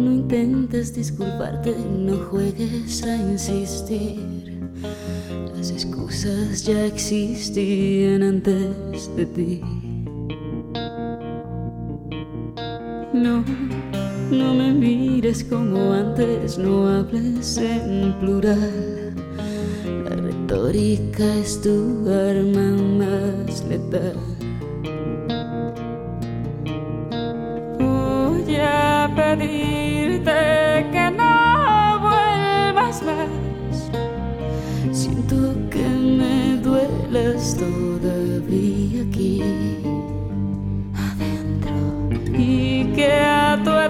No intentes disculparte, no juegues a insistir. Las excusas ya existían antes de ti. No, no me mires como antes, no hables en plural. La retórica es tu arma más letal. Voy a pedirte que no vuelvas más. Siento que me duelas todavía aquí adentro y que a tu